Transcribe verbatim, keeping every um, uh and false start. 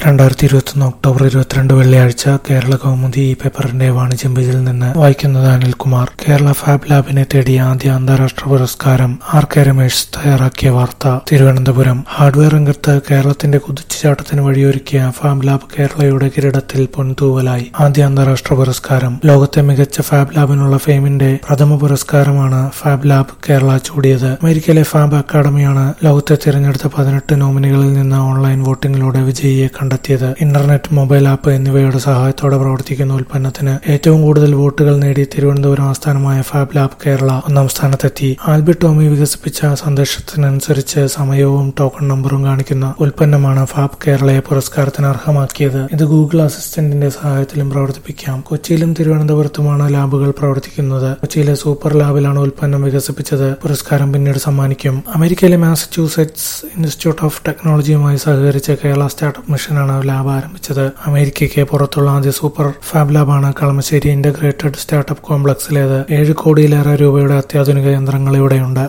രണ്ടായിരത്തി ഇരുപത്തിയൊന്ന് ഒക്ടോബർ ഇരുപത്തിരണ്ട് വെള്ളിയാഴ്ച കേരള കൗമുദി ഈ പേപ്പറിന്റെ വാണിജ്യം പേജിൽ നിന്ന് വായിക്കുന്നത് അനിൽകുമാർ. കേരള ഫാബ് ലാബിനെ തേടി ആദ്യ അന്താരാഷ്ട്ര പുരസ്കാരം. ആർ കെ രമേശ് തയ്യാറാക്കിയ വാർത്ത. തിരുവനന്തപുരം. ഹാർഡ്വെയർ രംഗത്ത് കേരളത്തിന്റെ കുതിച്ചുചാട്ടത്തിന് വഴിയൊരുക്കിയ ഫാബ് ലാബ് കേരളയുടെ കിരീടത്തിൽ പൊൻതൂവലായി. ആദ്യ അന്താരാഷ്ട്ര പുരസ്കാരം. ലോകത്തെ മികച്ച ഫാബ് ലാബിനുള്ള ഫെയിമിന്റെ പ്രഥമ പുരസ്കാരമാണ് ഫാബ് ലാബ് കേരള ചൂടിയത്. അമേരിക്കയിലെ ഫാബ് അക്കാദമിയാണ് ലോകത്തെ തിരഞ്ഞെടുത്ത പതിനെട്ട് നോമിനികളിൽ നിന്ന് ഓൺലൈൻ വോട്ടിംഗിലൂടെ വിജയിയെ കണ്ടെത്തിയത്. ഇന്റർനെറ്റ്, മൊബൈൽ ആപ്പ് എന്നിവയുടെ സഹായത്തോടെ പ്രവർത്തിക്കുന്ന ഉൽപ്പന്നത്തിന് ഏറ്റവും കൂടുതൽ വോട്ടുകൾ നേടി തിരുവനന്തപുരം ആസ്ഥാനമായ ഫാബ് ലാബ് കേരള ഒന്നാം സ്ഥാനത്തെത്തി. ആൽബി ടോമി വികസിപ്പിച്ച സന്ദേശത്തിനനുസരിച്ച് സമയവും ടോക്കൺ നമ്പറും കാണിക്കുന്ന ഉൽപ്പന്നമാണ് ഫാബ് കേരളയെ പുരസ്കാരത്തിന് അർഹമാക്കിയത്. ഇത് ഗൂഗിൾ അസിസ്റ്റന്റിന്റെ സഹായത്തിലും പ്രവർത്തിപ്പിക്കാം. കൊച്ചിയിലും തിരുവനന്തപുരത്തുമാണ് ലാബുകൾ പ്രവർത്തിക്കുന്നത്. കൊച്ചിയിലെ സൂപ്പർ ലാബിലാണ് ഉൽപ്പന്നം വികസിപ്പിച്ചത്. പുരസ്കാരം പിന്നീട് സമ്മാനിക്കും. അമേരിക്കയിലെ മാസച്യൂസെറ്റ്സ് ഇൻസ്റ്റിറ്റ്യൂട്ട് ഓഫ് ടെക്നോളജിയുമായി സഹകരിച്ച് കേരള സ്റ്റാർട്ടപ്പ് മിഷനാണ് ലാബ് ആരംഭിച്ചത്. അമേരിക്കയ്ക്ക് പുറത്തുള്ള ആദ്യ സൂപ്പർ ഫാബ് ലാബാണ് കളമശ്ശേരി ഇന്റഗ്രേറ്റഡ് സ്റ്റാർട്ടപ്പ് കോംപ്ലക്സിലേത്. ഏഴ് കോടിയിലേറെ രൂപയുടെ അത്യാധുനിക യന്ത്രങ്ങൾ ഇവിടെയുണ്ട്.